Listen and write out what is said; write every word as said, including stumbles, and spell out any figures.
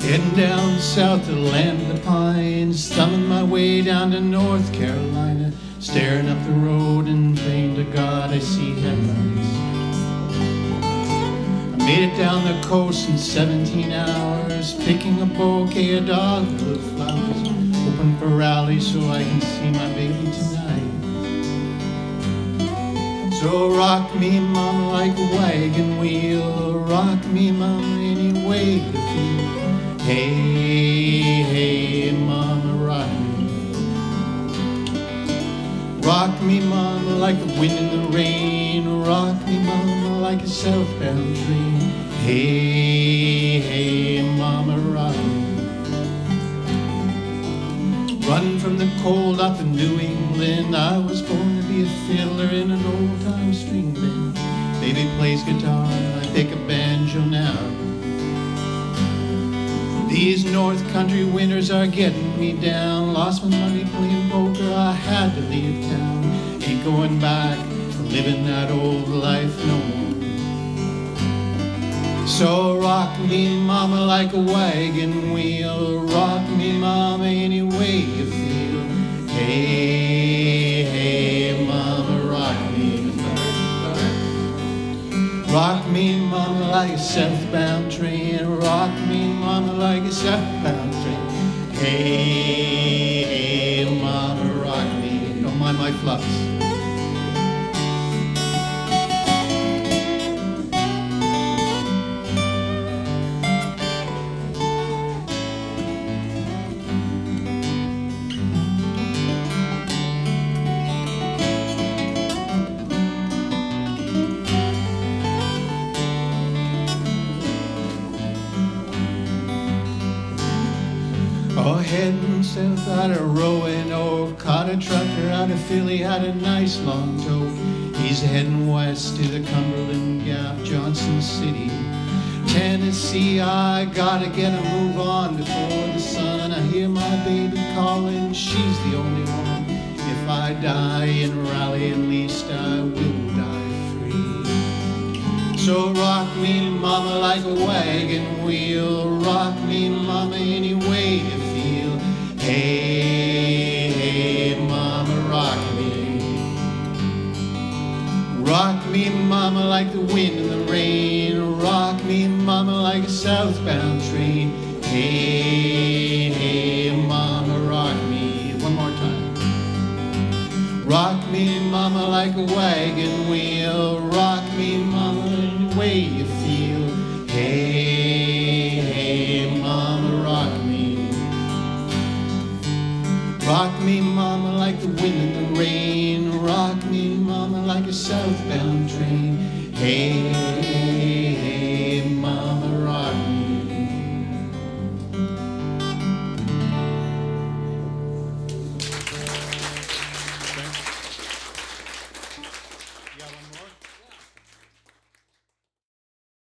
Heading down south to the land of the pines, thumbing my way down to North Carolina, staring up the road and praying to God I see headlights. I made it down the coast in seventeen hours, picking a bouquet of dogwood flowers, hoping for rally so I can see my baby tonight. So rock me, mama, like a wagon wheel, rock me, mama, any way you feel. Hey, hey, mama, rock me. Rock me, mama, like the wind in the rain. Rock me, mama, like a southbound train. Hey, hey, mama, rock me. Running from the cold up in New England, I was born to be a fiddler in an old-time string band. Baby plays guitar, I pick a banjo now. These North Country winters are getting me down. Lost my money playing poker, I had to leave town. Ain't going back to living that old life no more. So rock me, mama, like a wagon wheel. Rock me, mama, any way you feel. Hey, hey, mama, rock me. Rock me, mama, like a southbound train. Rock me, mama, like a southbound train. Hey, hey, mama, rock me. Don't mind my flux. Oh, heading south out of Roanoke, caught a trucker out of Philly, had a nice long tow. He's heading west to the Cumberland Gap, Johnson City, Tennessee. I gotta get a move on before the sun. I hear my baby calling, she's the only one. If I die in Raleigh, at least I will die free. So rock me, mama, like a wagon wheel. Rock me, mama, any way you feel. Hey, hey, mama, rock me. Rock me, mama, like the wind and the rain. Rock me, mama, like a southbound train. Hey, hey, mama, rock me. One more time. Rock me, mama, like a wagon wheel. Rock me, mama, any way you feel. Hey, hey, mama, rock me. Rock me, mama, like the wind and the rain. Rock me, mama, like a southbound train.